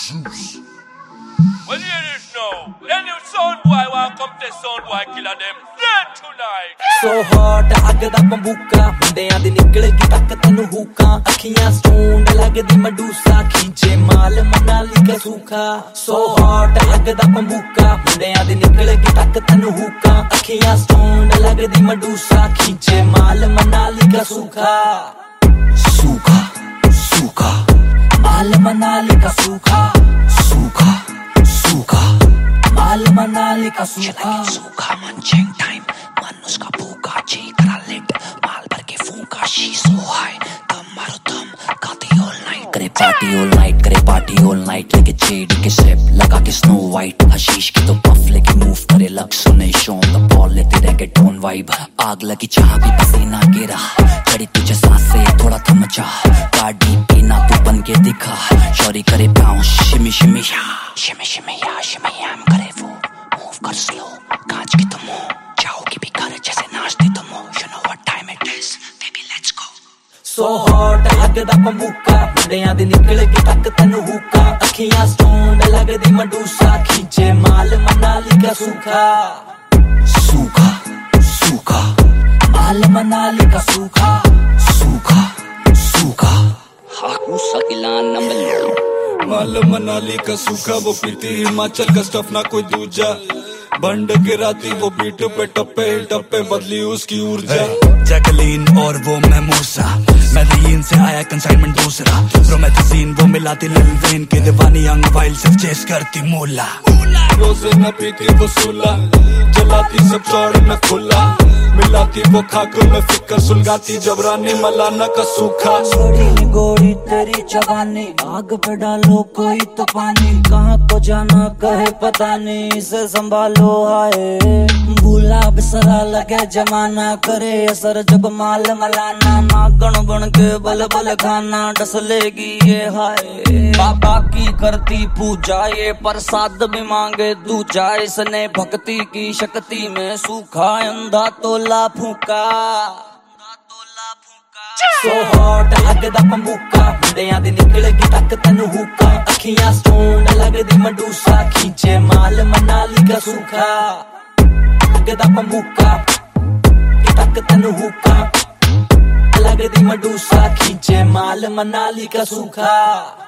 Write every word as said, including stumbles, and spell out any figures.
Zeus. Well, hear this now. Any sound boy want come to sound boy killer them dead tonight. So hot, ਅੱਗ ਦਾ ਬੰਬੂਕਾ ਮੁੰਡਿਆਂ ਦੀ ਨਿਕਲੇਗੀ ਤੱਕ ਤੈਨੂੰ ਹੂਕਾਂ ਅੱਖੀਆਂ stone ਲੱਗਦੀ ਮਡੂਸਾ ਖੀਂਚੇ ਮਾਲ ਮਨਾਲੀ ਦਾ ਸੂਖਾ So hot, ਅੱਗ ਦਾ ਬੰਬੂਕਾ ਮੁੰਡਿਆਂ ਦੀ ਨਿਕਲੇਗੀ ਤੱਕ ਤੈਨੂੰ ਹੂਕਾਂ ਅੱਖੀਆਂ ਸਟੋਨ ਲੱਗਦੀ ਮਡੂਸਾ ਖੀਂਚੇ ਮਾਲ ਮਨਾਲੀ ਦਾ ਸੂਖਾ सूखा सूखा माल मनाली का सूखा सूखा सूखा माल मनाली का सूखा सूखा मंचिंग टाइम मन उसका भूखा जी करा लेट माल भर के फूंका शी सो हाई दम मारो दम गाती ऑल नाइट करे पार्टी ऑल नाइट करे पार्टी ऑल नाइट लेके जेडी के सिप लगा के स्नो वाइट हशीश की तो पफ लेके मूव करे लग सुने शोन द बॉल लेते reggaeton वाइब आग लगी चाह भी पसीना गिरा चढ़ी तुझे सांसे थोड़ा थम जा गाड़ी पीना तू बन के दिखा शौरी करे बाउंस शिमी शिमी या शिमी शिमी या शिमी याम करे वो मूव कर स्लो कांच की तुम हो जाओगी भी कर जैसे नाचती तुम हो you know what time it is baby let's go so hot ਅੱਗ ਦਾ ਬੰਬੂਕਾ ਮੁੰਡਿਆਂ ਦੀ ਨਿਕਲੇਗੀ ਤੱਕ ਤੈਨੂੰ ਹੂਕਾਂ ਅੱਖੀਆਂ ਸਟੋਨ ਲੱਗਦੀ ਮਡੂਸਾ ਖੀਂਚੇ ਮਾਲ ਮਨਾਲੀ ਦਾ ਸੂਖਾ सूखा सूखा माल मनाली का सूखा सूखा सूखा हाकूसा किलान नंबर माल मनाली का सूखा वो पीती हिमाचल का स्टफ ना कोई दूजा बंड गिराती वो बीट पे टप्पे टप्पे बदली उसकी ऊर्जा जैकलीन और वो मैं मूसा मैदीन से आया कंसाइनमेंट दूसरा प्रोमेथजीन वो मिलाती लिल वेन के दीवानी अंग वाइल्ड सिर्फ चेस करती मूला रोजे न पीती वो सूला जलाती सब चौड़ में खुला मिलाती वो खाक में फिक्र सुलगाती जबरानी मलाना का सूखा गोरी गोरी तेरी जवानी आग पे डालो कोई तो पानी कहाँ को जाना कहे पता नहीं इसे संभालो हाय भूला बिसरा लगे जमाना करे असर जब माल मलाना नागण बन के बल बल खाना डस लेगी ये हाय बाबा की करती पूजा ये प्रसाद भी मांगे दूजा इसने भक्ति की शक्ति में सूखा अंधा तोला फूका So hot, ਅੱਗ ਦਾ ਬੰਬੂਕਾ ਮੁੰਡਿਆਂ ਦੀ ਨਿਕਲੇਗੀ ਤੱਕ ਤੈਨੂੰ ਹੂਕਾਂ ਅੱਖੀਆਂ ਸਟੋਨ ਲੱਗਦੀ ਮਡੂਸਾ ਖੀਂਚੇ ਮਾਲ ਮਨਾਲੀ ਦਾ ਸੂਖਾ ਅੱਗ ਦਾ ਬੰਬੂਕਾ ਤੱਕ ਤੈਨੂੰ ਹੂਕਾਂ ਲੱਗਦੀ ਮਡੂਸਾ ਖੀਂਚੇ ਮਾਲ ਮਨਾਲੀ ਦਾ ਸੂਖਾ